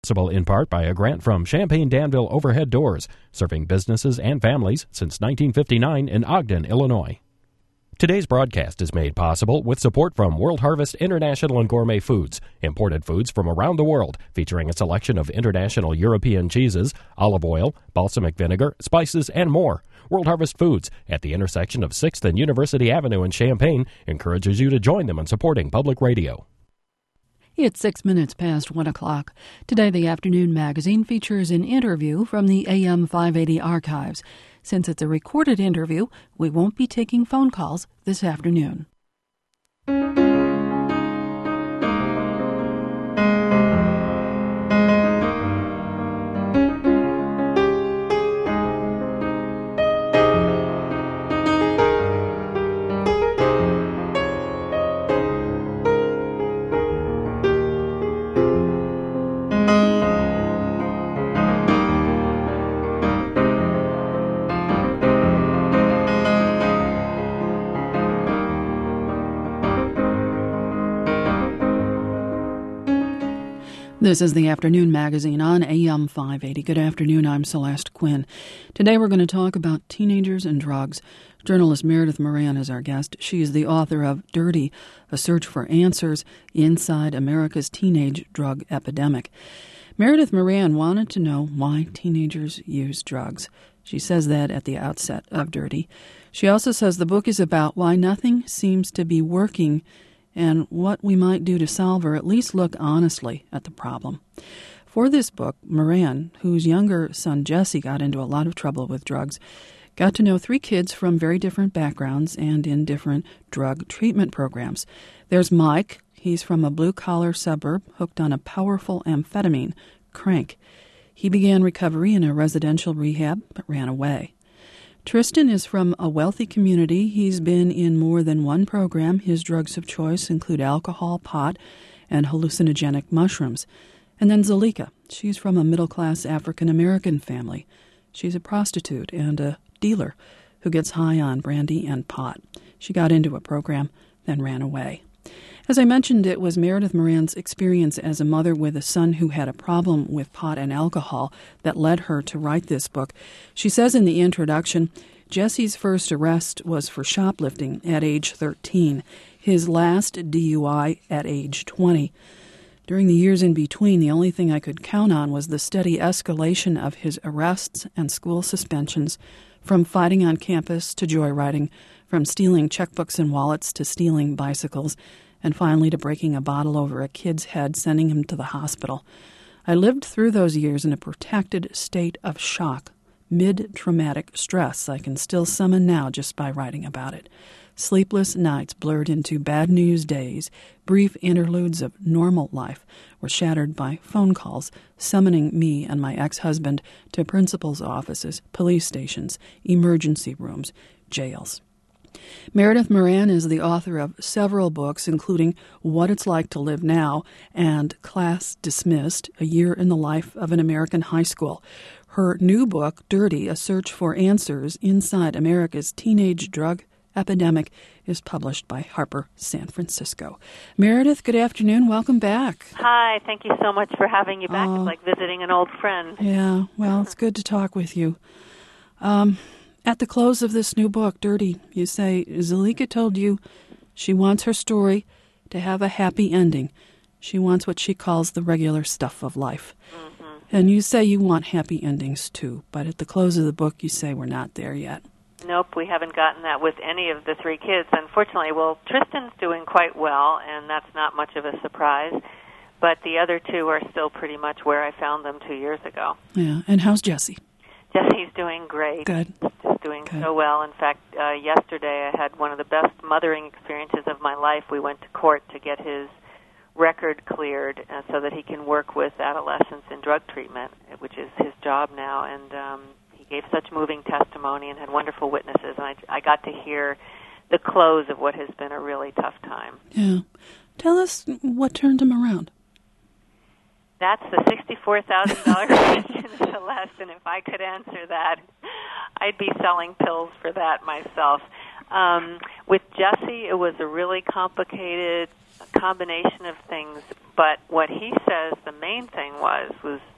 Possible in part by a grant from Champaign-Danville Overhead Doors, serving businesses and families since 1959 in Ogden, Illinois. Today's broadcast is made possible with support from World Harvest International and Gourmet Foods, imported foods from around the world, featuring a selection of international European cheeses, olive oil, balsamic vinegar, spices, and more. World Harvest Foods, at the intersection of 6th and University Avenue in Champaign, encourages you to join them in supporting public radio. It's 6 minutes past 1 o'clock. Today, the Afternoon Magazine features an interview from the AM 580 archives. Since it's a recorded interview, we won't be taking phone calls this afternoon. This is the Afternoon Magazine on AM 580. Good afternoon, I'm Celeste Quinn. Today we're going to talk about teenagers and drugs. Journalist Meredith Moran is our guest. She is the author of Dirty, A Search for Answers Inside America's Teenage Drug Epidemic. Meredith Moran wanted to know why teenagers use drugs. She says that at the outset of Dirty. She also says the book is about why nothing seems to be working and what we might do to solve or at least look honestly at the problem. For this book, Moran, whose younger son Jesse got into a lot of trouble with drugs, got to know three kids from very different backgrounds and in different drug treatment programs. There's Mike. He's from a blue-collar suburb hooked on a powerful amphetamine, crank. He began recovery in a residential rehab but ran away. Tristan is from a wealthy community. He's been in more than one program. His drugs of choice include alcohol, pot, and hallucinogenic mushrooms. And then Zalika. She's from a middle-class African-American family. She's a prostitute and a dealer who gets high on brandy and pot. She got into a program, then ran away. As I mentioned, it was Meredith Moran's experience as a mother with a son who had a problem with pot and alcohol that led her to write this book. She says in the introduction, Jesse's first arrest was for shoplifting at age 13, his last DUI at age 20. During the years in between, the only thing I could count on was the steady escalation of his arrests and school suspensions, from fighting on campus to joyriding, from stealing checkbooks and wallets to stealing bicycles, and finally to breaking a bottle over a kid's head, sending him to the hospital. I lived through those years in a protected state of shock, mid-traumatic stress I can still summon now just by writing about it. Sleepless nights blurred into bad news days. Brief interludes of normal life were shattered by phone calls summoning me and my ex-husband to principals' offices, police stations, emergency rooms, jails. Meredith Moran is the author of several books, including What It's Like to Live Now and Class Dismissed, A Year in the Life of an American High School. Her new book, Dirty, A Search for Answers Inside America's Teenage Drug Epidemic, is published by Harper San Francisco. Meredith, good afternoon. Welcome back. Hi. Thank you so much for having me back. It's like visiting an old friend. Yeah, well, it's good to talk with you. At the close of this new book, Dirty, you say, Zalika told you she wants her story to have a happy ending. She wants what she calls the regular stuff of life. Mm-hmm. And you say you want happy endings, too. But at the close of the book, you say we're not there yet. Nope, we haven't gotten that with any of the three kids, unfortunately. Well, Tristan's doing quite well, and that's not much of a surprise. But the other two are still pretty much where I found them 2 years ago. Yeah, and how's Jesse? Jesse's doing great. Good. Just doing so well. In fact, yesterday I had one of the best mothering experiences of my life. We went to court to get his record cleared so that he can work with adolescents in drug treatment, which is his job now. And he gave such moving testimony and had wonderful witnesses. And I got to hear the close of what has been a really tough time. Yeah. Tell us what turned him around. That's the $64,000 question, Celeste, and if I could answer that, I'd be selling pills for that myself. With Jesse, it was a really complicated combination of things. But what he says the main thing was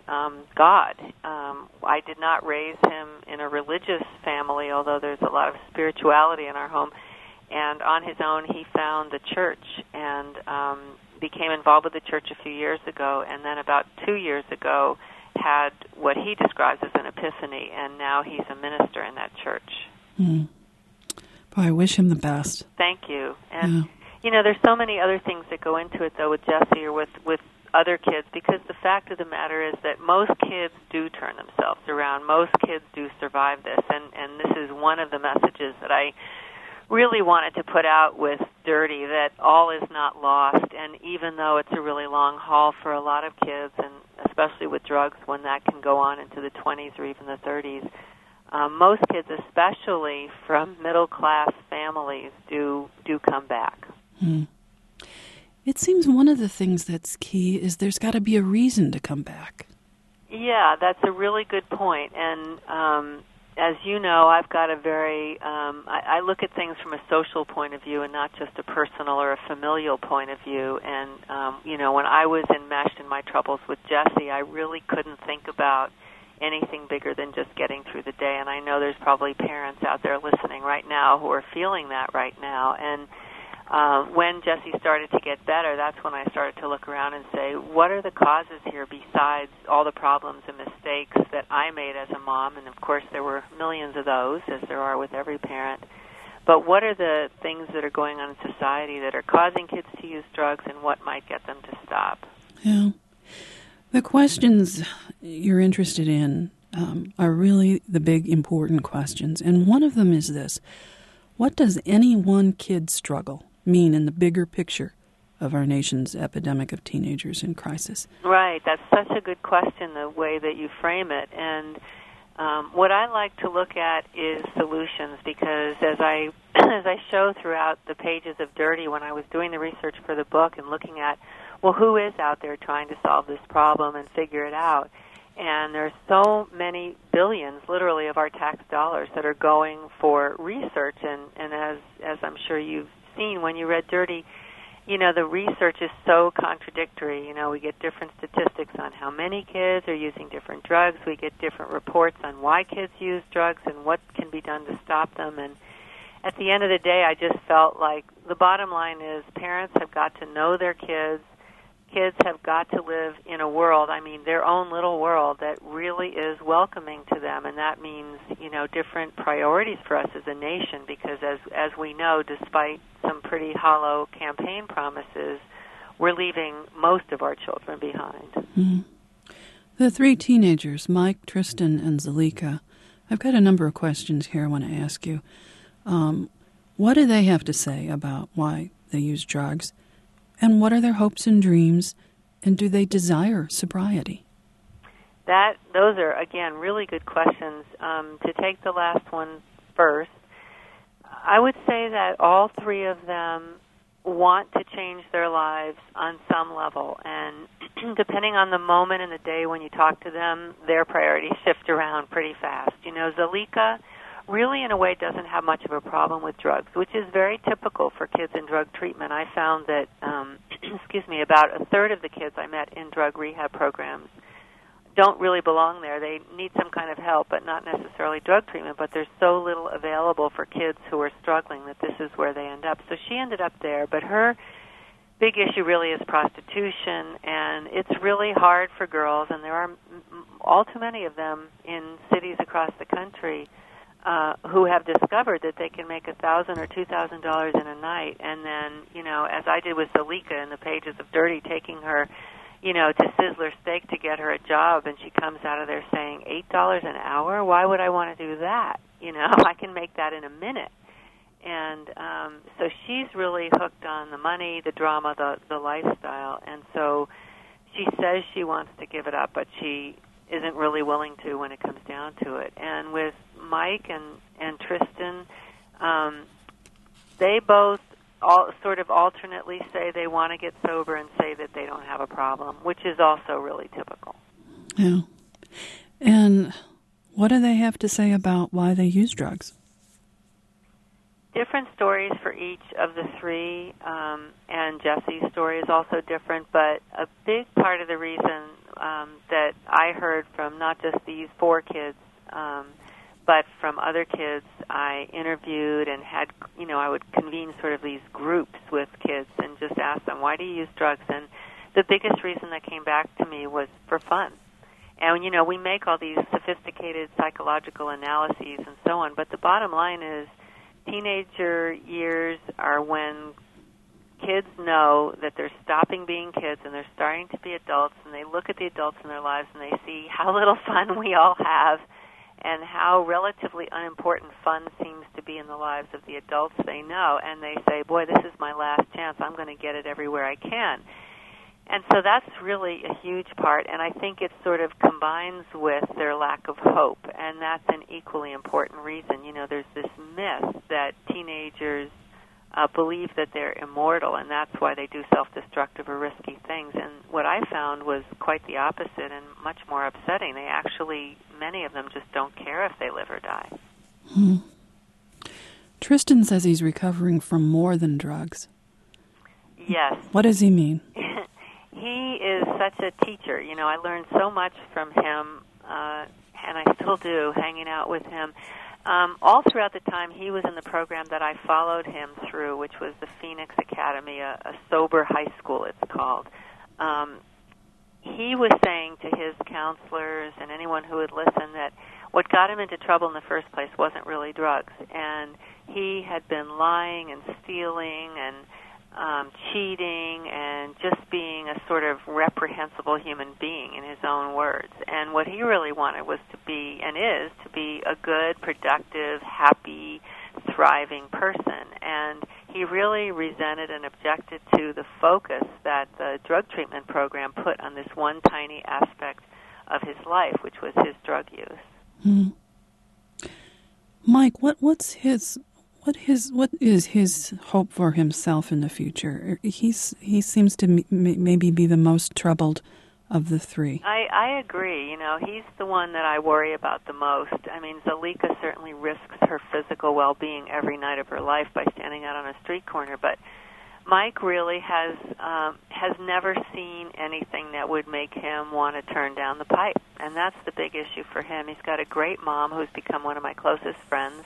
God. I did not raise him in a religious family, although there's a lot of spirituality in our home. And on his own, he found the church and became involved with the church a few years ago. And then about 2 years ago, had what he describes as an epiphany, and now he's a minister in that church. Mm. Boy, I wish him the best. Thank you. And, there's so many other things that go into it, though, with Jesse or with other kids, because the fact of the matter is that most kids do turn themselves around. Most kids do survive this, and this is one of the messages that I really wanted to put out with Dirty, that all is not lost, and even though it's a really long haul for a lot of kids, and especially with drugs when that can go on into the 20s or even the 30s, most kids, especially from middle-class families, do come back. Hmm. It seems one of the things that's key is there's got to be a reason to come back. Yeah, that's a really good point. And as you know, I've got a very, I look at things from a social point of view and not just a personal or a familial point of view. And, when I was enmeshed in my troubles with Jesse, I really couldn't think about anything bigger than just getting through the day. And I know there's probably parents out there listening right now who are feeling that right now. And when Jesse started to get better, that's when I started to look around and say, what are the causes here besides all the problems and mistakes that I made as a mom? And, of course, there were millions of those, as there are with every parent. But what are the things that are going on in society that are causing kids to use drugs, and what might get them to stop? Yeah. The questions you're interested in are really the big, important questions. And one of them is this: what does any one kid's struggle mean in the bigger picture of our nation's epidemic of teenagers in crisis? Right. That's such a good question, the way that you frame it. And what I like to look at is solutions, because as I show throughout the pages of Dirty when I was doing the research for the book and looking at, well, who is out there trying to solve this problem and figure it out? And there's so many billions, literally, of our tax dollars that are going for research. And as I'm sure you've seen when you read Dirty, the research is so contradictory. We get different statistics on how many kids are using different drugs. We get different reports on why kids use drugs and what can be done to stop them. And at the end of the day, I just felt like the bottom line is parents have got to know their kids. Kids have got to live in a world, their own little world that really is welcoming to them, and that means, different priorities for us as a nation, because as we know, despite some pretty hollow campaign promises, we're leaving most of our children behind. Mm-hmm. The three teenagers, Mike, Tristan, and Zalika, I've got a number of questions here I want to ask you. What do they have to say about why they use drugs? And what are their hopes and dreams, and do they desire sobriety? Those are, again, really good questions. To take the last one first, I would say that all three of them want to change their lives on some level, and depending on the moment in the day when you talk to them, their priorities shift around pretty fast. Zalika really, in a way, doesn't have much of a problem with drugs, which is very typical for kids in drug treatment. I found that, about a third of the kids I met in drug rehab programs don't really belong there. They need some kind of help, but not necessarily drug treatment, but there's so little available for kids who are struggling that this is where they end up. So she ended up there, but her big issue really is prostitution, and it's really hard for girls, and there are all too many of them in cities across the country who have discovered that they can make $1,000 or $2,000 in a night, and then, as I did with Zalika in the pages of Dirty, taking her, to Sizzler Steak to get her a job, and she comes out of there saying, $8 an hour? Why would I want to do that? I can make that in a minute. And so she's really hooked on the money, the drama, the lifestyle, and so she says she wants to give it up, but she isn't really willing to when it comes down to it. And with Mike and Tristan, they both sort of alternately say they want to get sober and say that they don't have a problem, which is also really typical. Yeah. And what do they have to say about why they use drugs? different stories for each of the three, and Jesse's story is also different, but a big part of the reason that I heard from not just these 4 kids, but from other kids I interviewed and had, I would convene sort of these groups with kids and just ask them, why do you use drugs? And the biggest reason that came back to me was for fun. And, we make all these sophisticated psychological analyses and so on, but the bottom line is teenager years are when kids know that they're stopping being kids and they're starting to be adults, and they look at the adults in their lives and they see how little fun we all have and how relatively unimportant fun seems to be in the lives of the adults they know, and they say, boy, this is my last chance. I'm going to get it everywhere I can. And so that's really a huge part, and I think it sort of combines with their lack of hope, and that's an equally important reason. There's this myth that teenagers believe that they're immortal, and that's why they do self-destructive or risky things. And what I found was quite the opposite and much more upsetting. They actually, many of them just don't care if they live or die. Tristan says he's recovering from more than drugs. Yes. What does he mean? He is such a teacher. I learned so much from him, and I still do, hanging out with him. All throughout the time he was in the program that I followed him through, which was the Phoenix Academy, a sober high school it's called. He was saying to his counselors and anyone who would listen that what got him into trouble in the first place wasn't really drugs. And he had been lying and stealing and cheating and just being a sort of reprehensible human being in his own words. And what he really wanted was to be, and is, to be a good, productive, happy, thriving person. And he really resented and objected to the focus that the drug treatment program put on this one tiny aspect of his life, which was his drug use. Mike, what is his hope for himself in the future? He seems to maybe be the most troubled of the 3. I agree. He's the one that I worry about the most. I mean, Zalika certainly risks her physical well-being every night of her life by standing out on a street corner, but Mike really has never seen anything that would make him want to turn down the pipe, and that's the big issue for him. He's got a great mom who's become one of my closest friends.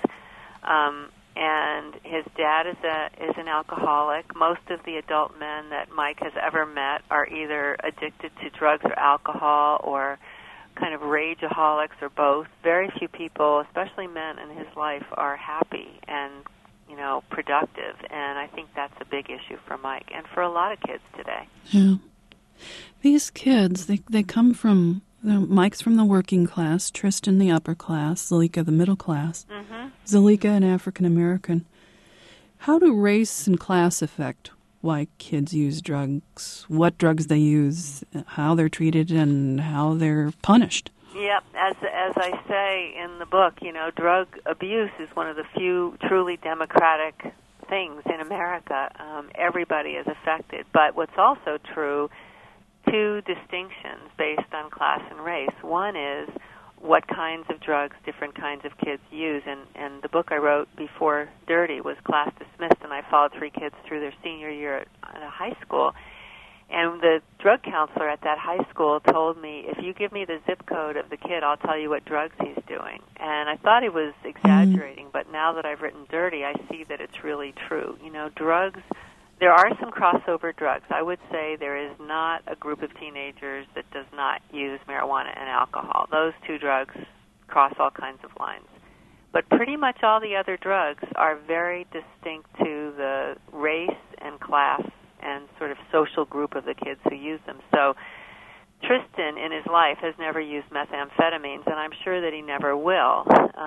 And his dad is an alcoholic. Most of the adult men that Mike has ever met are either addicted to drugs or alcohol or kind of rageaholics or both. Very few people, especially men in his life, are happy and, productive. And I think that's a big issue for Mike and for a lot of kids today. Yeah. These kids, they come from... Mike's from the working class, Tristan the upper class, Zalika the middle class, Zalika an African American. How do race and class affect why kids use drugs, what drugs they use, how they're treated, and how they're punished? Yep, as I say in the book, drug abuse is one of the few truly democratic things in America. Everybody is affected. But what's also true, 2 distinctions based on class and race. One is what kinds of drugs different kinds of kids use, and the book I wrote before Dirty was class dismissed, and I followed 3 kids through their senior year at a high school. And the drug counselor at that high school told me, if you give me the zip code of the kid, I'll tell you what drugs he's doing. And I thought he was exaggerating, but now that I've written Dirty, I see that it's really true. Drugs, there are some crossover drugs. I would say there is not a group of teenagers that does not use marijuana and alcohol. Those 2 drugs cross all kinds of lines. But pretty much all the other drugs are very distinct to the race and class and sort of social group of the kids who use them. So Tristan in his life has never used methamphetamines, and I'm sure that he never will.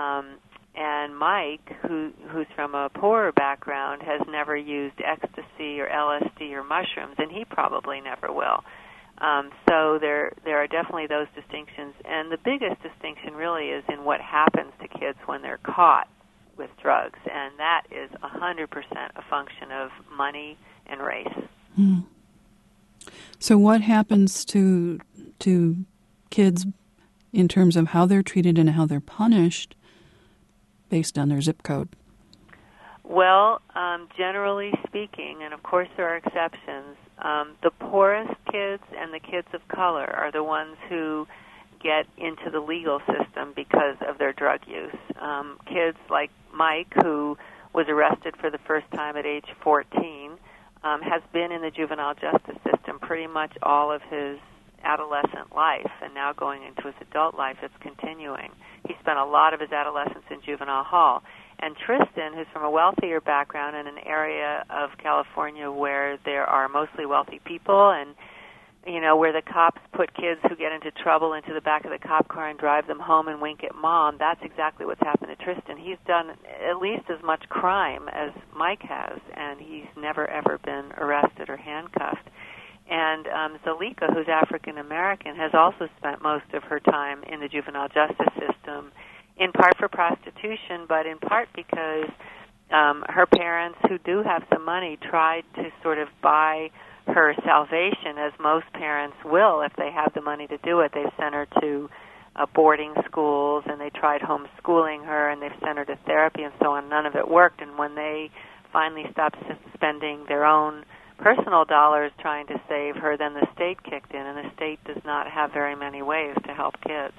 And Mike, who's from a poorer background, has never used ecstasy or LSD or mushrooms, and he probably never will. So there are definitely those distinctions. And the biggest distinction really is in what happens to kids when they're caught with drugs, and that is 100% a function of money and race. So what happens to kids in terms of how they're treated and how they're punished based on their zip code? Well, generally speaking, and of course there are exceptions, the poorest kids and the kids of color are the ones who get into the legal system because of their drug use. Kids like Mike, who was arrested for the first time at age 14, has been in the juvenile justice system pretty much all of his adolescent life, and now going into his adult life, it's continuing. He spent a lot of his adolescence in juvenile hall. And Tristan, who's from a wealthier background in an area of California where there are mostly wealthy people and, where the cops put kids who get into trouble into the back of the cop car and drive them home and wink at mom, that's exactly what's happened to Tristan. He's done at least as much crime as Mike has, and he's never, ever been arrested or handcuffed. And Zalika, who's African-American, has also spent most of her time in the juvenile justice system, in part for prostitution, but in part because her parents, who do have some money, tried to sort of buy her salvation, as most parents will if they have the money to do it. They've sent her to boarding schools, and they tried homeschooling her, and they've sent her to therapy and so on. None of it worked, and when they finally stopped spending their own personal dollars trying to save her, then the state kicked in, and the state does not have very many ways to help kids.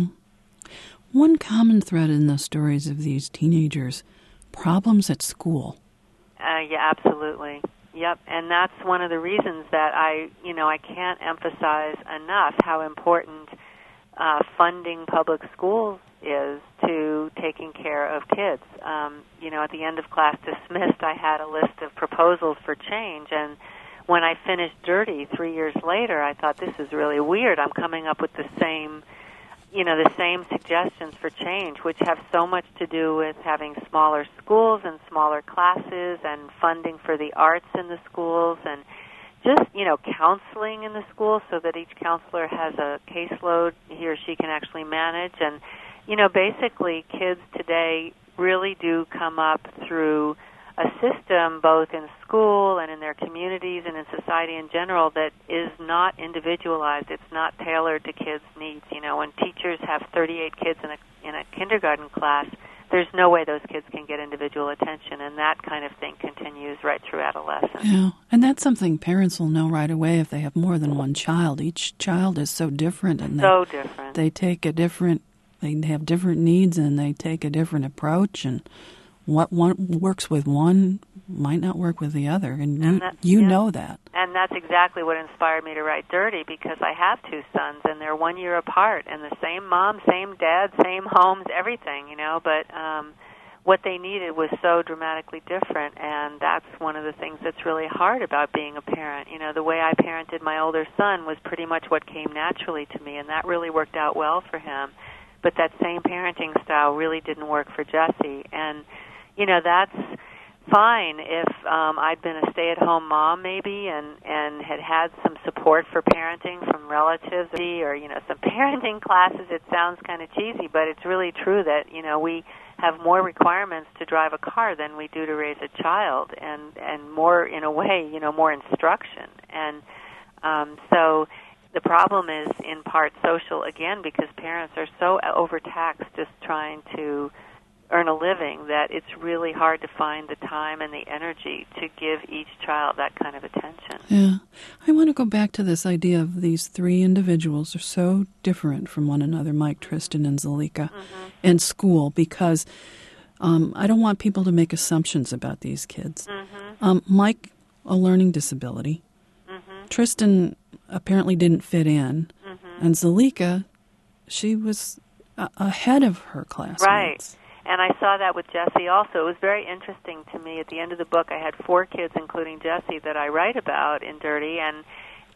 One common thread in the stories of these teenagers, problems at school. Yeah, absolutely. Yep, and that's one of the reasons that I can't emphasize enough how important funding public schools is to taking care of kids. At the end of Class Dismissed, I had a list of proposals for change, and when I finished Dirty 3 years later, I thought, this is really weird. I'm coming up with the same suggestions for change, which have so much to do with having smaller schools and smaller classes and funding for the arts in the schools and just, counseling in the schools so that each counselor has a caseload he or she can actually manage. And, basically kids today really do come up through a system both in school and in their communities and in society in general that is not individualized. It's not tailored to kids' needs. When teachers have 38 kids in a kindergarten class, there's no way those kids can get individual attention, and that kind of thing continues right through adolescence. Yeah, and that's something parents will know right away if they have more than one child. Each child is so different, and they take a different. They have different needs, and they take a different approach, and what one works with one might not work with the other, and you know that. And that's exactly what inspired me to write Dirty, because I have two sons, and they're 1 year apart, and the same mom, same dad, same homes, everything, but what they needed was so dramatically different, and that's one of the things that's really hard about being a parent. The way I parented my older son was pretty much what came naturally to me, and that really worked out well for him. But that same parenting style really didn't work for Jesse, and that's fine if I'd been a stay-at-home mom maybe and had some support for parenting from relatives or, some parenting classes. It sounds kind of cheesy, but it's really true that, we have more requirements to drive a car than we do to raise a child and more, in a way, more instruction. And so the problem is in part social, again, because parents are so overtaxed just trying to earn a living that it's really hard to find the time and the energy to give each child that kind of attention. Yeah. I want to go back to this idea of these three individuals are so different from one another, Mike, Tristan, and Zalika, in school, because I don't want people to make assumptions about these kids. Mike, a learning disability. Tristan apparently didn't fit in. And Zalika, she was ahead of her classmates. Right. And I saw that with Jesse also. It was very interesting to me. At the end of the book, I had 4 kids, including Jesse, that I write about in Dirty, and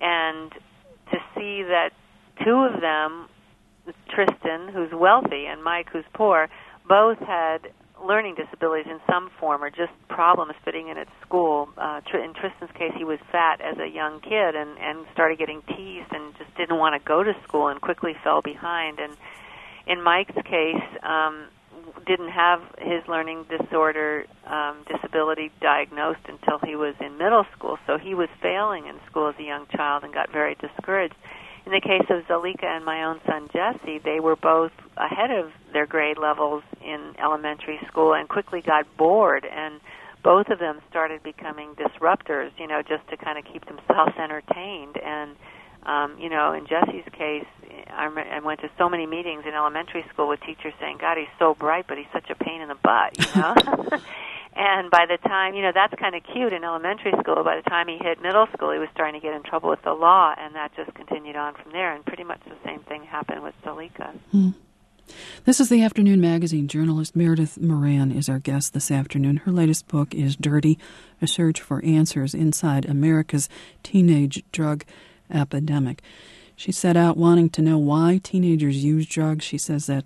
to see that 2 of them, Tristan, who's wealthy, and Mike, who's poor, both had learning disabilities in some form or just problems fitting in at school. In Tristan's case, he was fat as a young kid and started getting teased and just didn't want to go to school and quickly fell behind. And in Mike's case, didn't have his learning disorder disability diagnosed until he was in middle school, so he was failing in school as a young child and got very discouraged. In the case of Zalika and my own son Jesse, they were both ahead of their grade levels in elementary school and quickly got bored and both of them started becoming disruptors, just to kind of keep themselves entertained. And, in Jesse's case, I went to so many meetings in elementary school with teachers saying, God, he's so bright, but he's such a pain in the butt, And by the time, that's kind of cute in elementary school. By the time he hit middle school, he was starting to get in trouble with the law, and that just continued on from there. And pretty much the same thing happened with Salika. This is the Afternoon Magazine. Journalist Meredith Moran is our guest this afternoon. Her latest book is Dirty, A Search for Answers Inside America's Teenage Drug Epidemic. She set out wanting to know why teenagers use drugs. She says that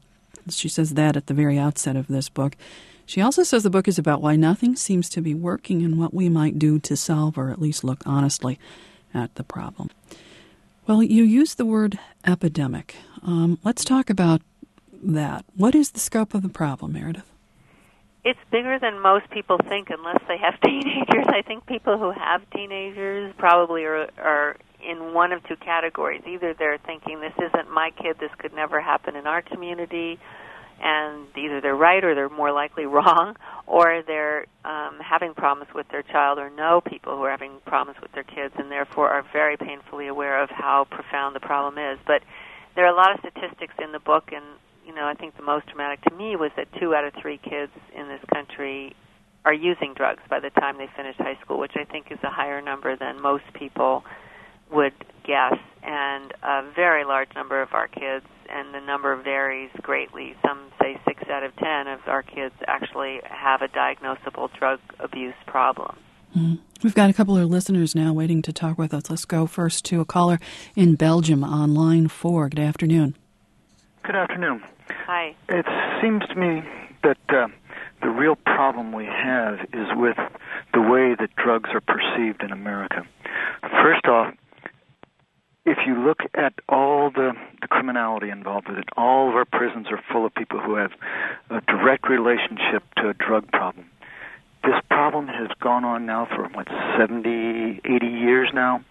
at the very outset of this book. She also says the book is about why nothing seems to be working and what we might do to solve or at least look honestly at the problem. Well, you used the word epidemic. Let's talk about that. What is the scope of the problem, Meredith? It's bigger than most people think unless they have teenagers. I think people who have teenagers probably are in one of two categories. Either they're thinking, this isn't my kid, this could never happen in our community, and either they're right or they're more likely wrong, or they're having problems with their child or know people who are having problems with their kids and therefore are very painfully aware of how profound the problem is. But there are a lot of statistics in the book, and I think the most dramatic to me was that 2 out of 3 kids in this country are using drugs by the time they finish high school, which I think is a higher number than most people would guess, and a very large number of our kids, and the number varies greatly. Some say 6 out of 10 of our kids actually have a diagnosable drug abuse problem. We've got a couple of listeners now waiting to talk with us. Let's go first to a caller in Belgium on line 4. Good afternoon. Good afternoon. Hi. It seems to me that the real problem we have is with the way that drugs are perceived in America. First off, if you look at all the criminality involved with it, all of our prisons are full of people who have a direct relationship to a drug problem. This problem has gone on now for, 70, 80 years now.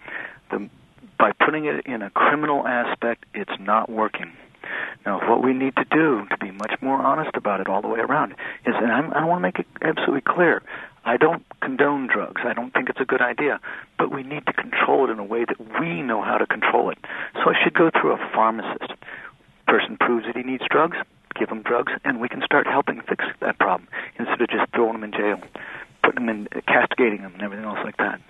By putting it in a criminal aspect, it's not working. Now, what we need to do to be much more honest about it all the way around is, and I want to make it absolutely clear, I don't condone drugs. I don't think it's a good idea. But we need to control it in a way that we know how to control it. So I should go through a pharmacist. Person proves that he needs drugs, give him drugs, and we can start helping fix that problem instead of just throwing him in jail, putting him in, castigating him, and everything else like that.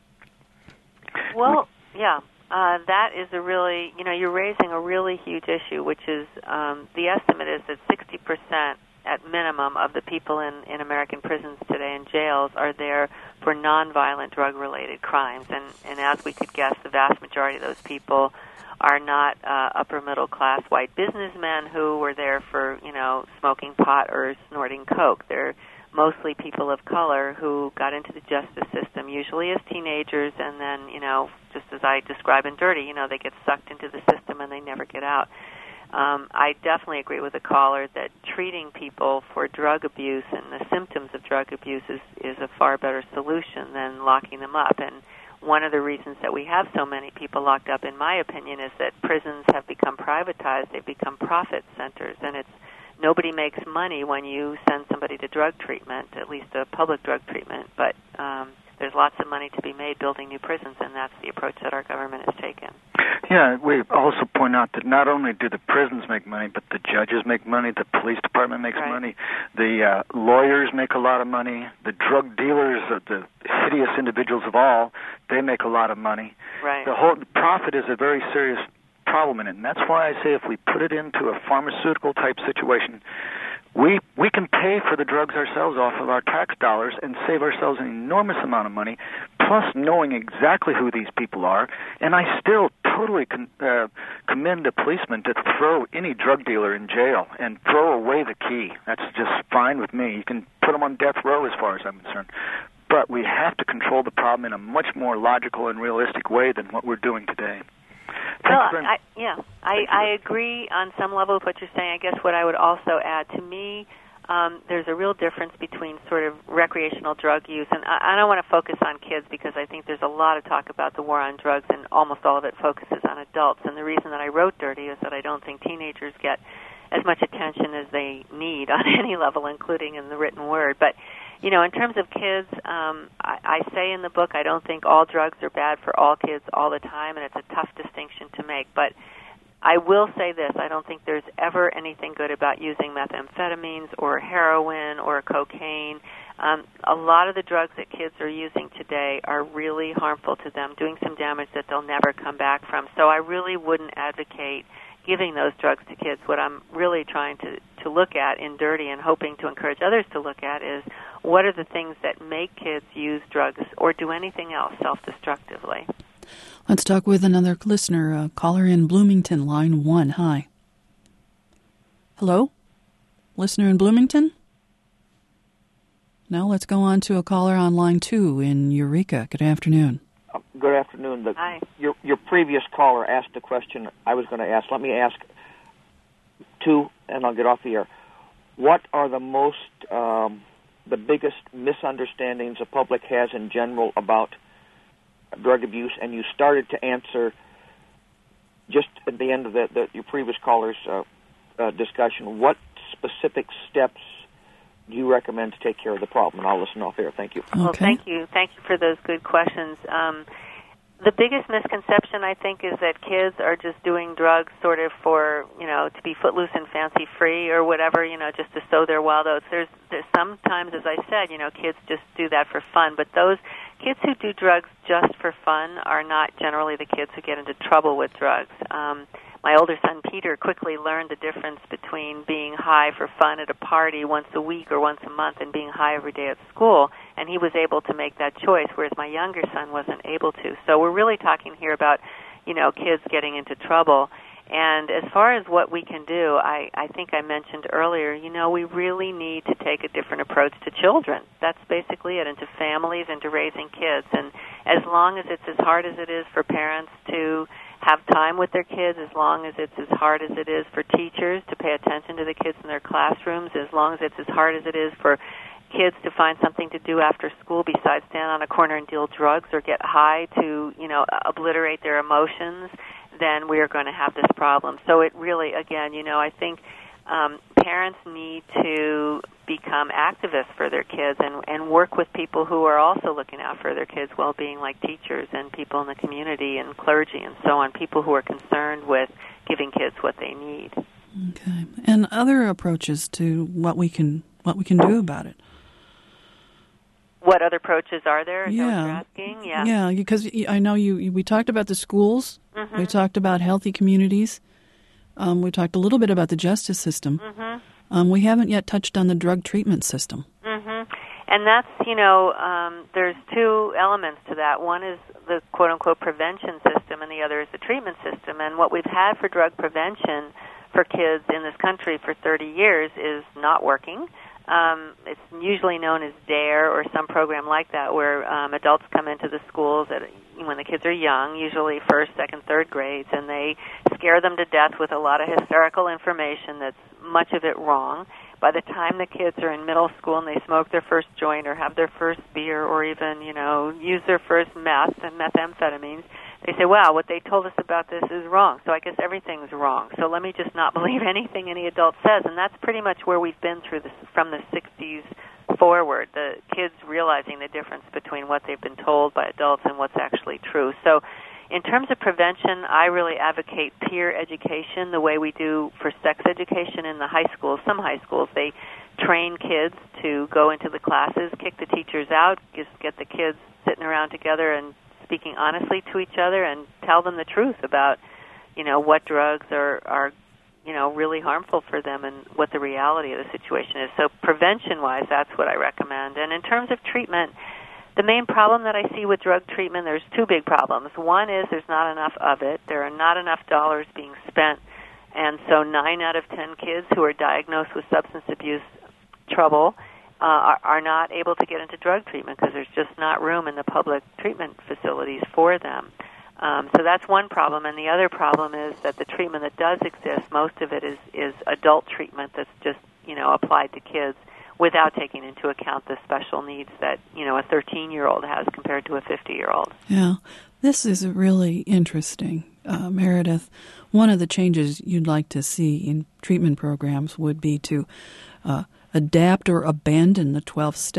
Well, yeah. That is a really, you're raising a really huge issue, which is the estimate is that 60% at minimum of the people in American prisons today and jails are there for nonviolent drug-related crimes. And as we could guess, the vast majority of those people are not upper-middle-class white businessmen who were there for, smoking pot or snorting coke. They're mostly people of color who got into the justice system, usually as teenagers, and then, just as I describe in Dirty, they get sucked into the system and they never get out. I definitely agree with the caller that treating people for drug abuse and the symptoms of drug abuse is a far better solution than locking them up. And one of the reasons that we have so many people locked up, in my opinion, is that prisons have become privatized. They've become profit centers, and nobody makes money when you send somebody to drug treatment, at least a public drug treatment, but there's lots of money to be made building new prisons, and that's the approach that our government has taken. Yeah, we also point out that not only do the prisons make money, but the judges make money, the police department makes money, the lawyers make a lot of money, the drug dealers, the hideous individuals of all, they make a lot of money. Right. The whole profit is a very serious problem in it, and that's why I say if we put it into a pharmaceutical-type situation, we can pay for the drugs ourselves off of our tax dollars and save ourselves an enormous amount of money, plus knowing exactly who these people are. And I still totally commend a policeman to throw any drug dealer in jail and throw away the key. That's just fine with me. You can put them on death row as far as I'm concerned. But we have to control the problem in a much more logical and realistic way than what we're doing today. I agree on some level with what you're saying. I guess what I would also add, to me, there's a real difference between sort of recreational drug use, and I don't want to focus on kids because I think there's a lot of talk about the war on drugs, and almost all of it focuses on adults. And the reason that I wrote Dirty is that I don't think teenagers get as much attention as they need on any level, including in the written word. But in terms of kids, I say in the book I don't think all drugs are bad for all kids all the time, and it's a tough distinction to make. But I will say this, I don't think there's ever anything good about using methamphetamines or heroin or cocaine. A lot of the drugs that kids are using today are really harmful to them, doing some damage that they'll never come back from. So I really wouldn't advocate giving those drugs to kids. What I'm really trying to look at in Dirty and hoping to encourage others to look at is what are the things that make kids use drugs or do anything else self-destructively. Let's talk with another listener, a caller in Bloomington, line 1. Hi. Hello? Listener in Bloomington? Now let's go on to a caller on line 2 in Eureka. Good afternoon. Good afternoon. Hi. Your previous caller asked the question I was going to ask. Let me ask two, and I'll get off the air. What are the biggest misunderstandings the public has in general about drug abuse? And you started to answer just at the end of your previous caller's discussion. What specific steps do you recommend to take care of the problem? And I'll listen off air. Thank you. Okay. Well, thank you. Thank you for those good questions. The biggest misconception, I think, is that kids are just doing drugs sort of for, to be footloose and fancy-free or whatever, just to sow their wild oats. There's sometimes, as I said, kids just do that for fun. But those kids who do drugs just for fun are not generally the kids who get into trouble with drugs. My older son, Peter, quickly learned the difference between being high for fun at a party once a week or once a month and being high every day at school, and he was able to make that choice, whereas my younger son wasn't able to. So we're really talking here about, kids getting into trouble. And as far as what we can do, I think I mentioned earlier, we really need to take a different approach to children. That's basically it, and to families and to raising kids. And as long as it's as hard as it is for parents to have time with their kids, as long as it's as hard as it is for teachers to pay attention to the kids in their classrooms, as long as it's as hard as it is for kids to find something to do after school besides stand on a corner and deal drugs or get high to, obliterate their emotions, then we are going to have this problem. So it really, again, I think parents need to become activists for their kids and work with people who are also looking out for their kids' well-being, like teachers and people in the community and clergy and so on, people who are concerned with giving kids what they need. Okay. And other approaches to what we can do about it. What other approaches are there? Is Yeah. that what you're asking? Yeah. Yeah, because I know we talked about the schools. Mm-hmm. We talked about healthy communities. We talked a little bit about the justice system. Mm-hmm. We haven't yet touched on the drug treatment system. Mm-hmm. And that's, there's two elements to that. One is the quote-unquote prevention system, and the other is the treatment system. And what we've had for drug prevention for kids in this country for 30 years is not working. It's usually known as DARE or some program like that, where adults come into the schools when the kids are young, usually first, second, third grades, and they scare them to death with a lot of hysterical information that's much of it wrong. By the time the kids are in middle school and they smoke their first joint or have their first beer or even, use their first meth and methamphetamines, they say, wow, what they told us about this is wrong, so I guess everything's wrong. So let me just not believe anything any adult says. And that's pretty much where we've been through this from the 60s forward, the kids realizing the difference between what they've been told by adults and what's actually true. So in terms of prevention, I really advocate peer education the way we do for sex education in the high schools. Some high schools, they train kids to go into the classes, kick the teachers out, just get the kids sitting around together and speaking honestly to each other and tell them the truth about, what drugs are really harmful for them and what the reality of the situation is. So prevention-wise, that's what I recommend. And in terms of treatment, the main problem that I see with drug treatment, there's two big problems. One is there's not enough of it. There are not enough dollars being spent. And so 9 out of 10 kids who are diagnosed with substance abuse trouble are not able to get into drug treatment because there's just not room in the public treatment facilities for them. So that's one problem. And the other problem is that the treatment that does exist, most of it is adult treatment that's just, applied to kids without taking into account the special needs that, a 13-year-old has compared to a 50-year-old. Yeah, this is really interesting, Meredith. One of the changes you'd like to see in treatment programs would be to adapt or abandon the 12-step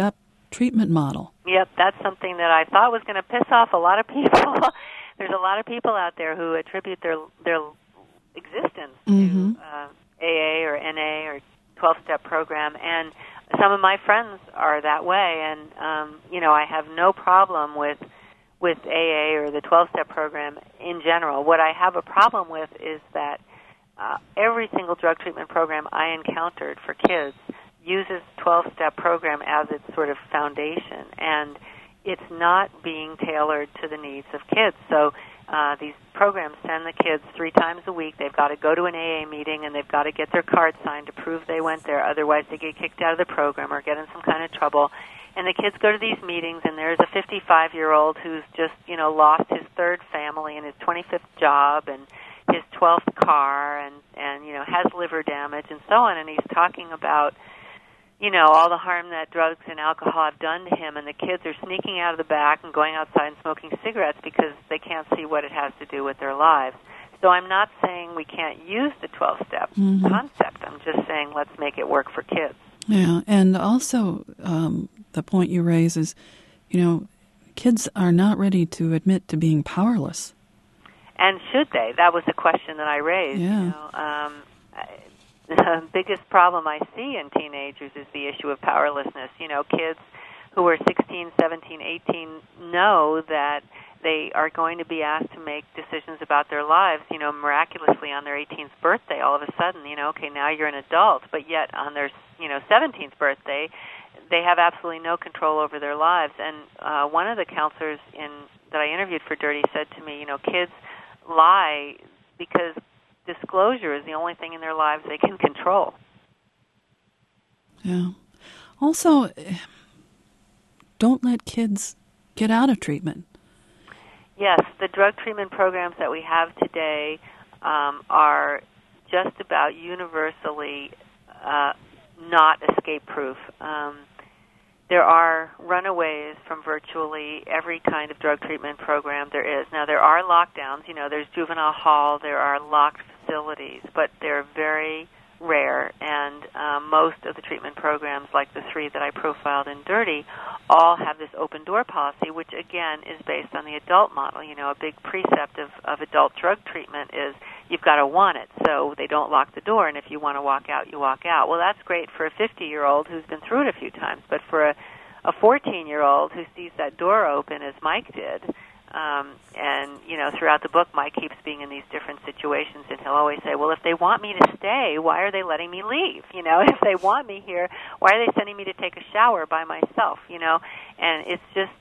treatment model. Yep, that's something that I thought was going to piss off a lot of people. There's a lot of people out there who attribute their existence to AA or NA or 12-step program, and some of my friends are that way, and I have no problem with AA or the 12-step program in general. What I have a problem with is that every single drug treatment program I encountered for kids uses 12-step program as its sort of foundation, and it's not being tailored to the needs of kids. So these programs send the kids 3 times a week. They've got to go to an AA meeting, and they've got to get their card signed to prove they went there. Otherwise, they get kicked out of the program or get in some kind of trouble. And the kids go to these meetings, and there's a 55-year-old who's just, lost his 3rd family and his 25th job and his 12th car and has liver damage and so on. And he's talking about all the harm that drugs and alcohol have done to him, and the kids are sneaking out of the back and going outside and smoking cigarettes because they can't see what it has to do with their lives. So I'm not saying we can't use the 12-step concept. I'm just saying let's make it work for kids. Yeah, and also the point you raise is, kids are not ready to admit to being powerless. And should they? That was a question that I raised. Yeah. The biggest problem I see in teenagers is the issue of powerlessness. Kids who are 16, 17, 18 know that they are going to be asked to make decisions about their lives, miraculously on their 18th birthday. All of a sudden, okay, now you're an adult, but yet on their, 17th birthday, they have absolutely no control over their lives. And one of the counselors that I interviewed for Dirty said to me, kids lie because disclosure is the only thing in their lives they can control. Yeah. Also, don't let kids get out of treatment. Yes, the drug treatment programs that we have today are just about universally not escape-proof. There are runaways from virtually every kind of drug treatment program there is. Now, there are lockdowns. There's juvenile hall, there are locked facilities, but they're very rare, and most of the treatment programs, like the 3 that I profiled in Dirty, all have this open-door policy, which, again, is based on the adult model. A big precept of adult drug treatment is you've got to want it, so they don't lock the door, and if you want to walk out, you walk out. Well, that's great for a 50-year-old who's been through it a few times, but for a 14-year-old who sees that door open, as Mike did, and, throughout the book, Mike keeps being in these different situations, and he'll always say, well, if they want me to stay, why are they letting me leave? If they want me here, why are they sending me to take a shower by myself? And it's just,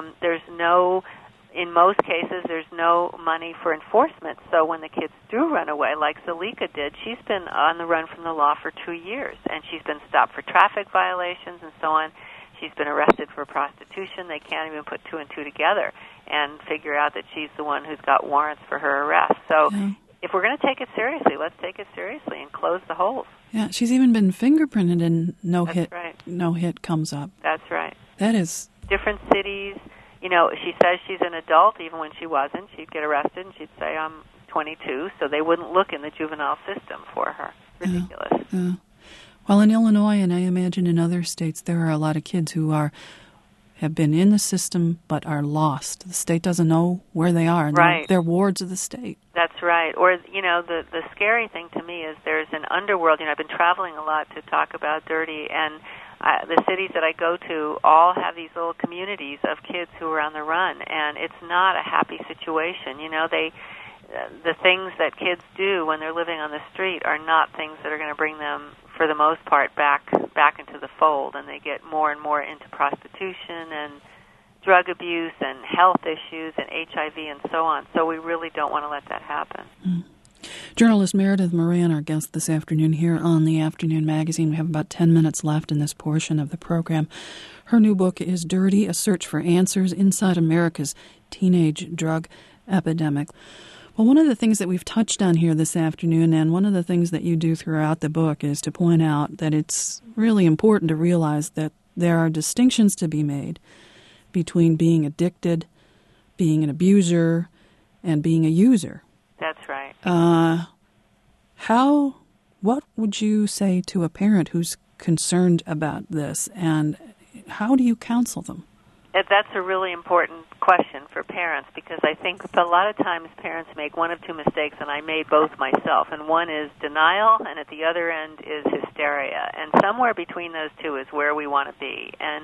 in most cases, there's no money for enforcement. So when the kids do run away, like Zalika did, she's been on the run from the law for 2 years, and she's been stopped for traffic violations and so on. She's been arrested for prostitution. They can't even put 2 and 2 together and figure out that she's the one who's got warrants for her arrest. So if we're going to take it seriously, let's take it seriously and close the holes. Yeah, she's even been fingerprinted and no That's hit. Right. No hit comes up. That's right. That is different cities. She says she's an adult even when she wasn't. She'd get arrested and she'd say, I'm 22, so they wouldn't look in the juvenile system for her. Ridiculous. Yeah. Well, in Illinois, and I imagine in other states, there are a lot of kids who have been in the system but are lost. The state doesn't know where they are. And right. They're wards of the state. That's right. Or, the scary thing to me is there's an underworld. I've been traveling a lot to talk about Dirty, and the cities that I go to all have these little communities of kids who are on the run, and it's not a happy situation. The things that kids do when they're living on the street are not things that are going to bring them, for the most part, back into the fold, and they get more and more into prostitution and drug abuse and health issues and HIV and so on. So we really don't want to let that happen. Journalist Meredith Moran, our guest this afternoon here on the Afternoon Magazine. We have about 10 minutes left in this portion of the program. Her new book is Dirty, A Search for Answers Inside America's Teenage Drug Epidemic. Well, one of the things that we've touched on here this afternoon, and one of the things that you do throughout the book, is to point out that it's really important to realize that there are distinctions to be made between being addicted, being an abuser, and being a user. That's right. What would you say to a parent who's concerned about this, and how do you counsel them? That's a really important question for parents, because I think a lot of times parents make one of two mistakes, and I made both myself. And one is denial, and at the other end is hysteria. And somewhere between those two is where we want to be. And,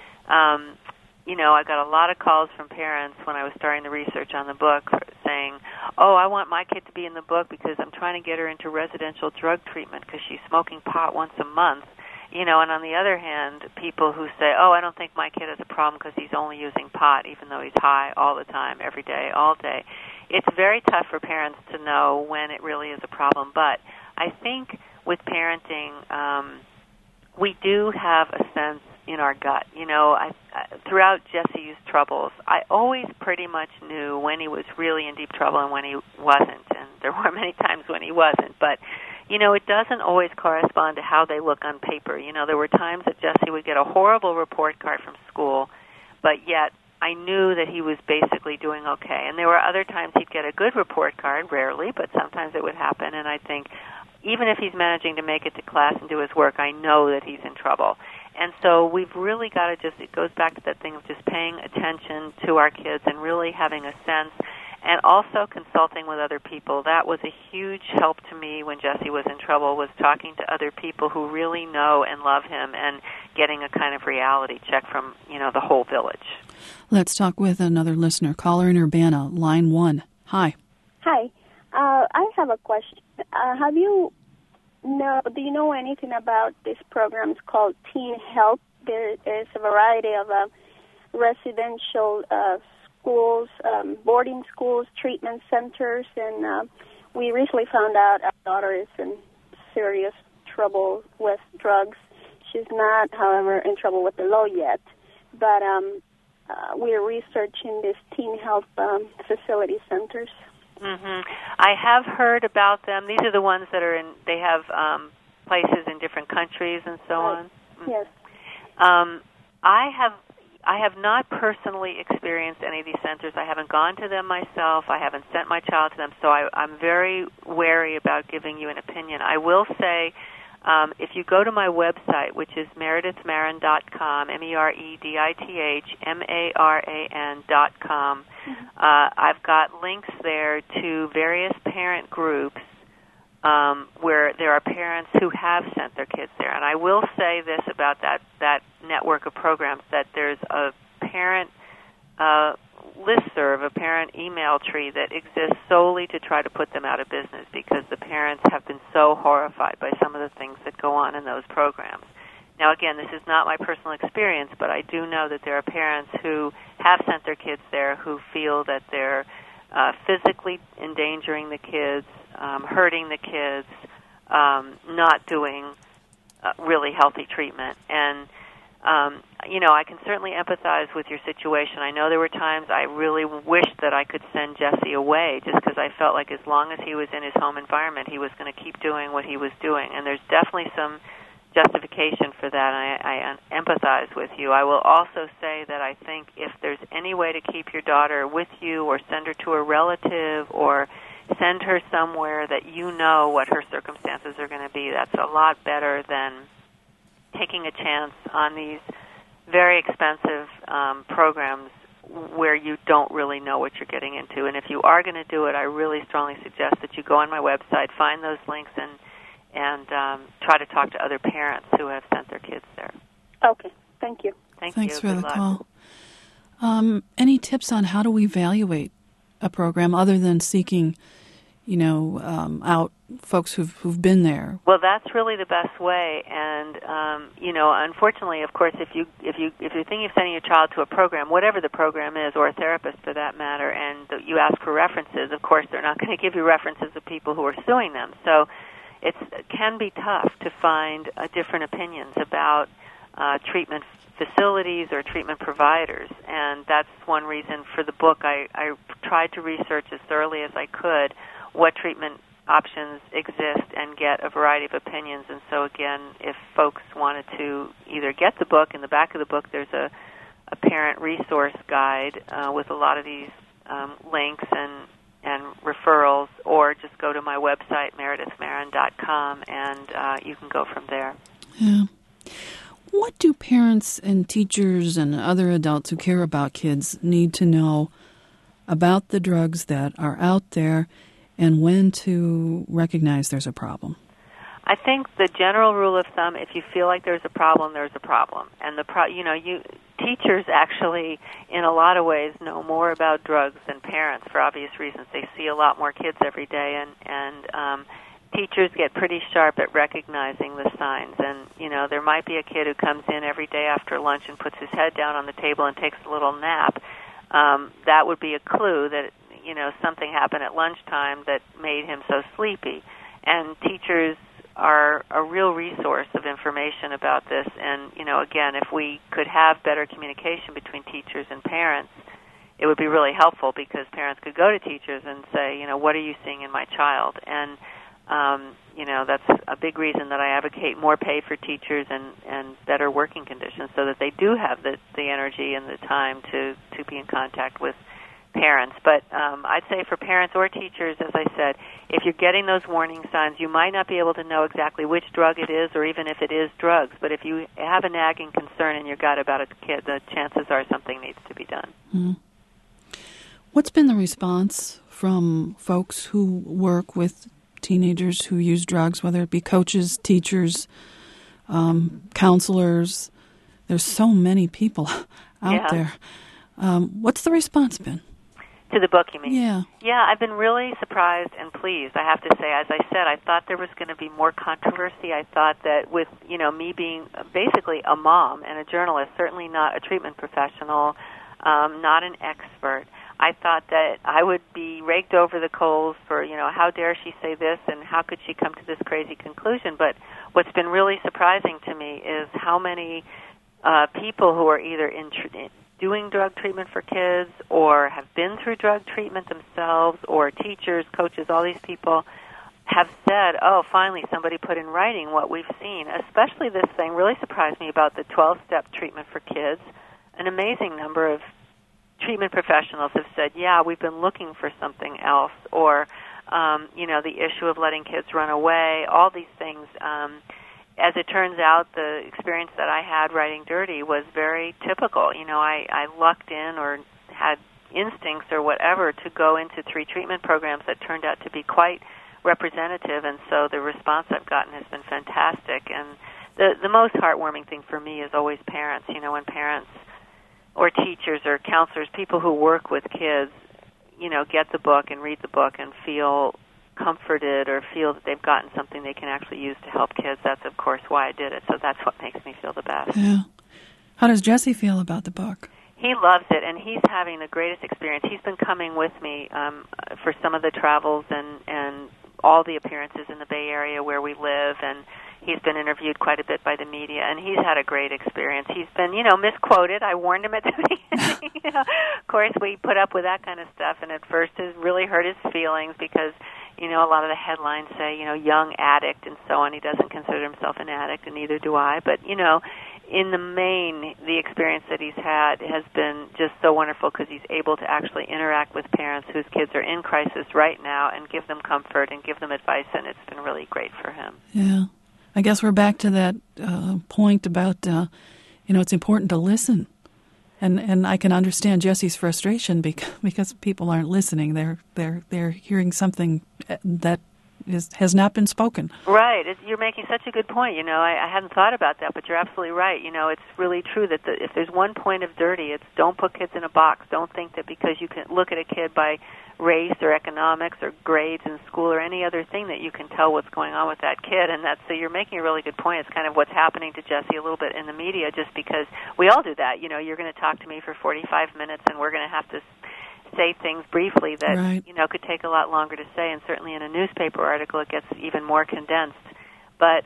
I got a lot of calls from parents when I was starting the research on the book saying, oh, I want my kid to be in the book because I'm trying to get her into residential drug treatment because she's smoking pot once a month. And on the other hand, people who say, oh, I don't think my kid has a problem because he's only using pot, even though he's high all the time, every day, all day. It's very tough for parents to know when it really is a problem. But I think with parenting, we do have a sense in our gut. Throughout Jesse's troubles, I always pretty much knew when he was really in deep trouble and when he wasn't. And there were many times when he wasn't. But it doesn't always correspond to how they look on paper. There were times that Jesse would get a horrible report card from school, but yet I knew that he was basically doing okay. And there were other times he'd get a good report card, rarely, but sometimes it would happen, and I'd think, even if he's managing to make it to class and do his work, I know that he's in trouble. And so we've really got to it goes back to that thing of just paying attention to our kids and really having a sense, and also consulting with other people. That was a huge help to me when Jesse was in trouble, was talking to other people who really know and love him and getting a kind of reality check from, the whole village. Let's talk with another listener. Caller in Urbana, line 1. Hi. Hi. I have a question. Do you know anything about this program called Teen Help? There is a variety of residential schools, boarding schools, treatment centers, and we recently found out our daughter is in serious trouble with drugs. She's not, however, in trouble with the law yet, but we're researching these Teen Help facility centers. Mm-hmm. I have heard about them. These are the ones that are they have places in different countries and so on. Yes. I have not personally experienced any of these centers. I haven't gone to them myself. I haven't sent my child to them, so I'm very wary about giving you an opinion. I will say, if you go to my website, which is meredithmaran.com, MEredithMaran.com, I've got links there to various parent groups where there are parents who have sent their kids there. And I will say this about that network of programs, that there's a parent listserv, a parent email tree that exists solely to try to put them out of business because the parents have been so horrified by some of the things that go on in those programs. Now, again, this is not my personal experience, but I do know that there are parents who have sent their kids there who feel that they're physically endangering the kids, hurting the kids, not doing really healthy treatment. And I can certainly empathize with your situation. I know there were times I really wished that I could send Jesse away just because I felt like as long as he was in his home environment, he was going to keep doing what he was doing. And there's definitely some justification for that, and I empathize with you. I will also say that I think if there's any way to keep your daughter with you or send her to a relative or send her somewhere that you know what her circumstances are going to be, that's a lot better than taking a chance on these very expensive programs where you don't really know what you're getting into. And if you are going to do it, I really strongly suggest that you go on my website, find those links, and try to talk to other parents who have sent their kids there. Okay. Thank you. Thanks for the call. Any tips on how to evaluate a program other than seeking, out folks who've been there? Well, that's really the best way. And unfortunately, of course, if you're thinking of sending your child to a program, whatever the program is, or a therapist for that matter, and you ask for references, of course, they're not going to give you references of people who are suing them. So it can be tough to find different opinions about treatment facilities or treatment providers, and that's one reason for the book. I tried to research as thoroughly as I could what treatment options exist and get a variety of opinions. And so again, if folks wanted to either get the book, in the back of the book there's a parent resource guide with a lot of these links and referrals, or just go to my website, meredithmaran.com, and you can go from there. Yeah. What do parents and teachers and other adults who care about kids need to know about the drugs that are out there and when to recognize there's a problem? I think the general rule of thumb, if you feel like there's a problem, there's a problem. And teachers actually, in a lot of ways, know more about drugs than parents for obvious reasons. They see a lot more kids every day, and teachers get pretty sharp at recognizing the signs. And, there might be a kid who comes in every day after lunch and puts his head down on the table and takes a little nap. That would be a clue that, something happened at lunchtime that made him so sleepy. And teachers are a real resource of information about this. And, again, if we could have better communication between teachers and parents, it would be really helpful, because parents could go to teachers and say, what are you seeing in my child? And, that's a big reason that I advocate more pay for teachers and better working conditions, so that they do have the energy and the time to be in contact with parents. But I'd say for parents or teachers, as I said, if you're getting those warning signs, you might not be able to know exactly which drug it is, or even if it is drugs. But if you have a nagging concern in your gut about a kid, the chances are something needs to be done. Mm-hmm. What's been the response from folks who work with teenagers who use drugs, whether it be coaches, teachers, counselors? There's so many people out there. What's the response been? To the book, you mean? Yeah. Yeah, I've been really surprised and pleased, I have to say. As I said, I thought there was going to be more controversy. I thought that with, me being basically a mom and a journalist, certainly not a treatment professional, not an expert, I thought that I would be raked over the coals for, how dare she say this and how could she come to this crazy conclusion. But what's been really surprising to me is how many people who are either doing drug treatment for kids or have been through drug treatment themselves, or teachers, coaches, all these people have said, oh, finally somebody put in writing what we've seen. Especially this thing really surprised me about the 12-step treatment for kids. An amazing number of treatment professionals have said, yeah, we've been looking for something else, or, the issue of letting kids run away, all these things. As it turns out, the experience that I had writing Dirty was very typical. I lucked in or had instincts or whatever to go into 3 treatment programs that turned out to be quite representative, and so the response I've gotten has been fantastic. And the most heartwarming thing for me is always parents. When parents or teachers or counselors, people who work with kids, get the book and read the book and feel comforted or feel that they've gotten something they can actually use to help kids. That's, of course, why I did it. So that's what makes me feel the best. Yeah. How does Jesse feel about the book? He loves it, and he's having the greatest experience. He's been coming with me for some of the travels and all the appearances in the Bay Area where we live, and he's been interviewed quite a bit by the media, and he's had a great experience. He's been, misquoted. I warned him at the beginning. Of course, we put up with that kind of stuff, and at first it really hurt his feelings because, a lot of the headlines say, young addict and so on. He doesn't consider himself an addict, and neither do I. But, in the main, the experience that he's had has been just so wonderful because he's able to actually interact with parents whose kids are in crisis right now and give them comfort and give them advice, and it's been really great for him. Yeah. I guess we're back to that point about, it's important to listen. And I can understand Jesse's frustration because people aren't listening. They're hearing something that has not been spoken. Right. You're making such a good point. I hadn't thought about that, but you're absolutely right. It's really true that if there's one point of Dirty, it's don't put kids in a box. Don't think that because you can look at a kid by race or economics or grades in school or any other thing that you can tell what's going on with that kid. And so you're making a really good point. It's kind of what's happening to Jesse a little bit in the media, just because we all do that. You're going to talk to me for 45 minutes, and we're going to have to say things briefly that, right, could take a lot longer to say, and certainly in a newspaper article it gets even more condensed. But,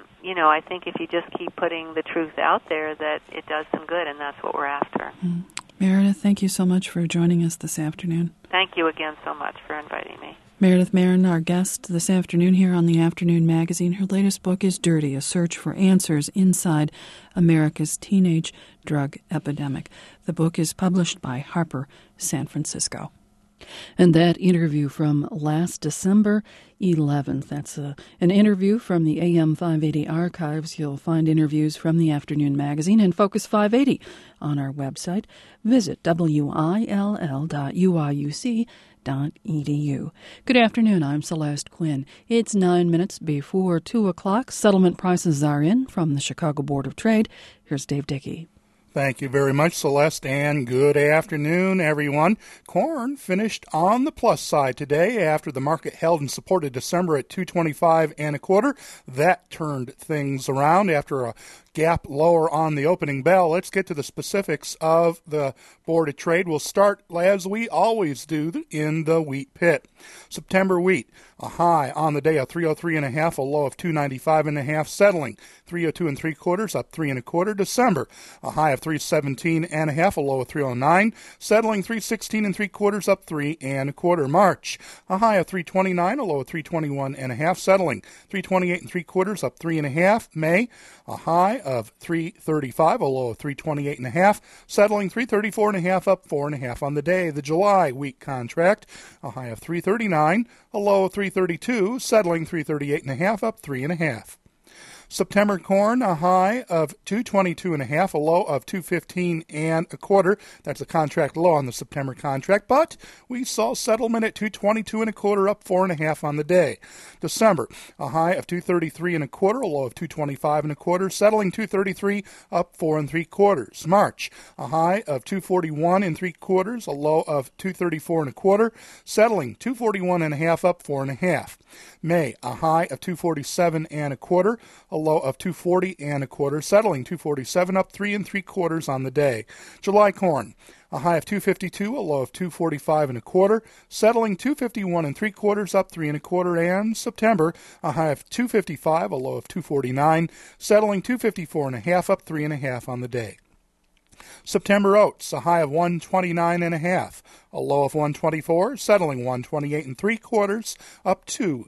I think if you just keep putting the truth out there, that it does some good, and that's what we're after. Meredith, thank you so much for joining us this afternoon. Thank you again so much for inviting me. Meredith Marin, our guest this afternoon here on the Afternoon Magazine. Her latest book is Dirty, a search for answers inside America's teenage drug epidemic. The book is published by Harper San Francisco. And that interview from last December 11th, that's an interview from the AM 580 archives. You'll find interviews from the Afternoon Magazine and Focus 580 on our website. Visit will.uiuc.edu. Good afternoon, I'm Celeste Quinn. It's 9 minutes before 2 o'clock. Settlement prices are in from the Chicago Board of Trade. Here's Dave Dickey. Thank you very much, Celeste, and good afternoon, everyone. Corn finished on the plus side today after the market held and supported December at $2.25 1/4. That turned things around after a gap lower on the opening bell. Let's get to the specifics of the Board of Trade. We'll start, as we always do, in the wheat pit. September wheat, a high on the day of 303 1/2, a low of 295 1/2, settling 302 3/4, up 3 1/4. December, a high of 317 1/2, a low of 309, settling 316 3/4, up 3 1/4. March, a high of 329, a low of 321 1/2, settling 328 3/4, up 3 1/2. May, a high of 335, a low of 328 1/2, settling 334 1/2, up 4 1/2 on the day. The July wheat contract, a high of 339, a low of 332, settling 338 1/2, up 3 1/2. September corn, a high of 222 1/2, a low of 215 1/4. That's a contract low on the September contract, but we saw settlement at 222 1/4, up 4 1/2 on the day. December, a high of 233 1/4, a low of 225 1/4, settling 233, up 4 3/4. March, a high of 241 3/4, a low of 234 1/4, settling 241 1/2, up 4 1/2. May, a high of 247 1/4, a low of 240 1/4, settling 247, up 3 3/4 on the day. July corn, a high of 252, a low of 245 1/4, settling 251 3/4, up 3 1/4. And September, a high of 255, a low of 249, settling 254 1/2, up 3 1/2 on the day. September oats, a high of 129 1/2, a low of 124, settling 128 3/4, up 2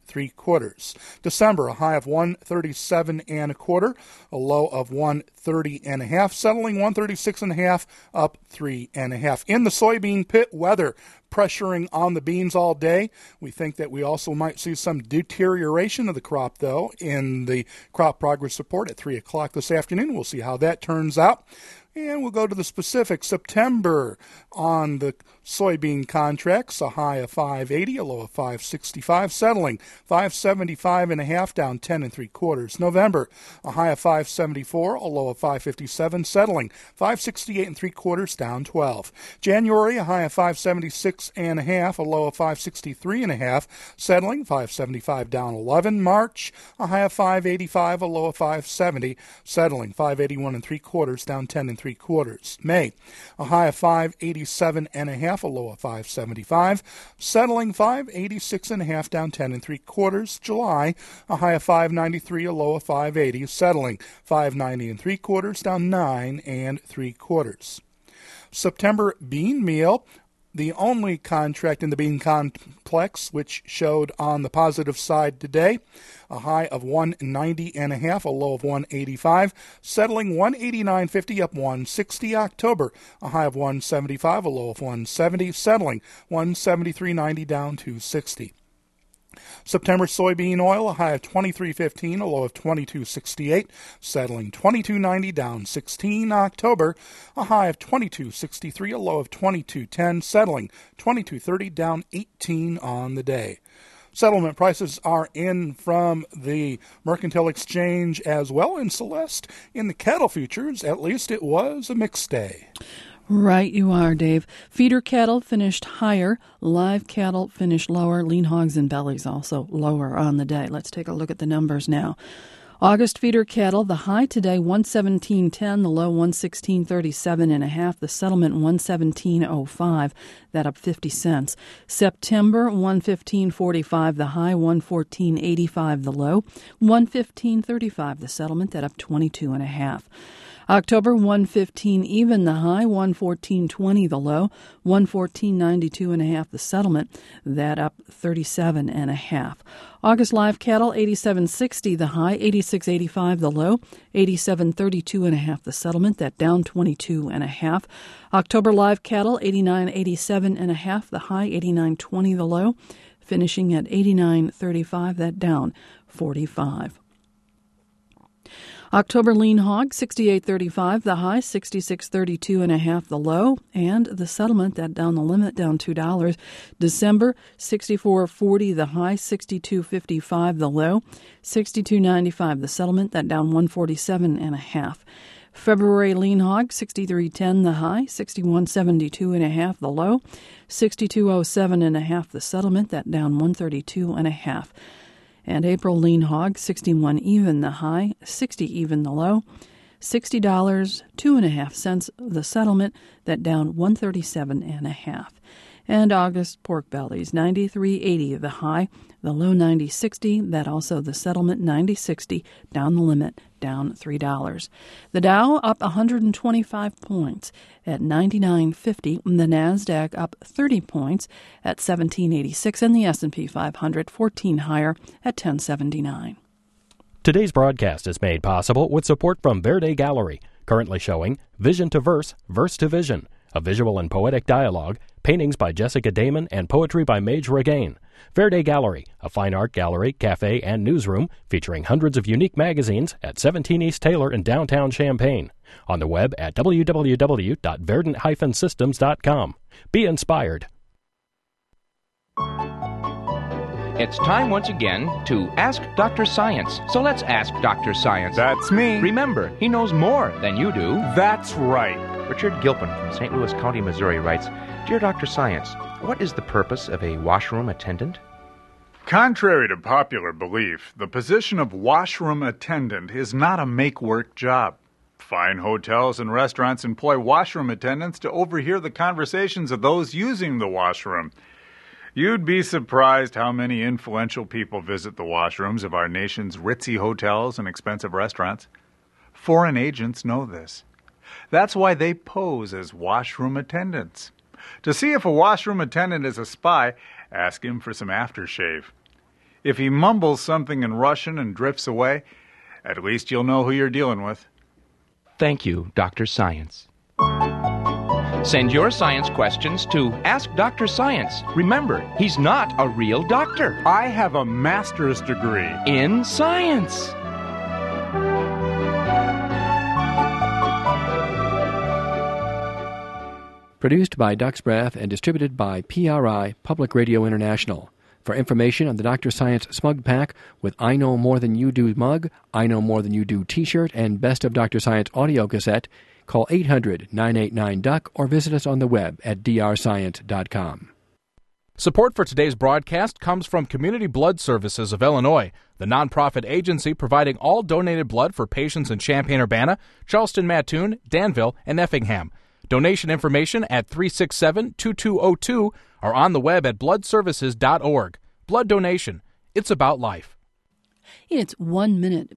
3/4. December, a high of 137 1/4, a low of 130 1/2, settling 136 1/2, up 3 1/2. In the soybean pit, weather pressuring on the beans all day. We think that we also might see some deterioration of the crop, though, in the crop progress report at 3 o'clock this afternoon. We'll see how that turns out. And we'll go to the specifics. September on the soybean contracts, a high of 580, a low of 565, settling 575 1/2, down 10 3/4. November, a high of 574, a low of 557, settling 568 3/4, down 12. January, a high of 576 1/2, a low of 563 1/2, settling 575, down 11. March, a high of 585, a low of 570, settling 581 3/4, down 10 3/4. May, a high of 587 1/2, a low of 575, settling 586 1/2, down 10 3/4. July, a high of 593, a low of 580, settling 590 3/4, down 9 3/4. September bean meal, the only contract in the bean complex which showed on the positive side today, a high of 190 1/2, a low of 185, settling 189.50, up 160. October, a high of 175, a low of 170, settling 173.90, down 260. September soybean oil, a high of 23.15, a low of 22.68, settling 22.90, down 16. October, a high of 22.63, a low of 22.10, settling 22.30, down 18 on the day. Settlement prices are in from the Mercantile Exchange as well. And Celeste, in the cattle futures, at least it was a mixed day. Right you are, Dave. Feeder cattle finished higher. Live cattle finished lower. Lean hogs and bellies also lower on the day. Let's take a look at the numbers now. August feeder cattle, the high today 117.10, the low 116.37 1/2, the settlement 117.05, that up 50 cents. September 115.45, the high 114.85, the low 115.35, the settlement, that up 22 1/2. October 115 even the high, 114.20 the low, 114.92.5 the settlement, that up 37.5. August live cattle 87.60 the high, 86.85 the low, 87.32.5 the settlement, that down 22.5. October live cattle 89.87.5 the high, 89.20 the low, finishing at 89.35, that down 45. October lean hog, 68.35 the high, 66.32.5 the low, and the settlement, that down the limit, down $2. December, 64.40 the high, 62.55 the low, 62.95 the settlement, that down 147.5. February lean hog, 63.10 the high, 61.72.5 the low, 62.07.5 the settlement, that down 132.5. And April lean hog, 61 even the high, 60 even the low, $60, 2.5 cents the settlement, that down 137.5. And August pork bellies, 93.80 the high, the low 90.60, that also the settlement, 90.60, down the limit, down $3. The Dow up 125 points at 99.50, the Nasdaq up 30 points at 1786, and the S&P 500 14 higher at 1079. Today's broadcast is made possible with support from Verde Gallery, currently showing Vision to Verse, Verse to Vision, a visual and poetic dialogue, paintings by Jessica Damon, and poetry by Mage Regain. Verde Gallery, a fine art gallery, cafe, and newsroom featuring hundreds of unique magazines at 17 East Taylor in downtown Champaign. On the web at www.verdant-systems.com. Be inspired. It's time once again to Ask Dr. Science. So let's ask Dr. Science. That's me. Remember, he knows more than you do. That's right. Richard Gilpin from St. Louis County, Missouri writes, Dear Dr. Science, what is the purpose of a washroom attendant? Contrary to popular belief, the position of washroom attendant is not a make-work job. Fine hotels and restaurants employ washroom attendants to overhear the conversations of those using the washroom. You'd be surprised how many influential people visit the washrooms of our nation's ritzy hotels and expensive restaurants. Foreign agents know this. That's why they pose as washroom attendants. To see if a washroom attendant is a spy, ask him for some aftershave. If he mumbles something in Russian and drifts away, at least you'll know who you're dealing with. Thank you, Dr. Science. Send your science questions to Ask Dr. Science. Remember, he's not a real doctor. I have a master's degree in science. Produced by Duck's Breath and distributed by PRI, Public Radio International. For information on the Dr. Science Smug Pack with I Know More Than You Do mug, I Know More Than You Do t-shirt, and Best of Dr. Science audio cassette, call 800-989-DUCK or visit us on the web at drscience.com. Support for today's broadcast comes from Community Blood Services of Illinois, the nonprofit agency providing all donated blood for patients in Champaign-Urbana, Charleston, Mattoon, Danville, and Effingham. Donation information at 367-2202 or on the web at bloodservices.org. Blood donation. It's about life. It's 1 minute